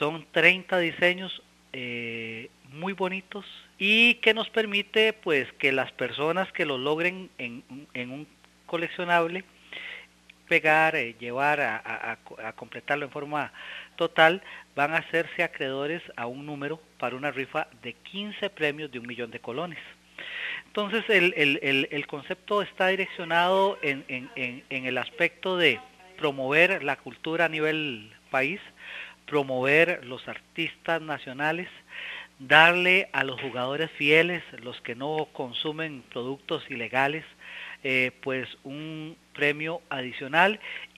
Son 30 diseños muy bonitos y que nos permite pues que las personas que lo logren en un coleccionable pegar, llevar a completarlo en forma total, van a hacerse acreedores a un número para una rifa de 15 premios de 1.000.000 de colones. Entonces el concepto está direccionado en el aspecto de promover la cultura a nivel país, promover los artistas nacionales, darle a los jugadores fieles, los que no consumen productos ilegales, pues un premio adicional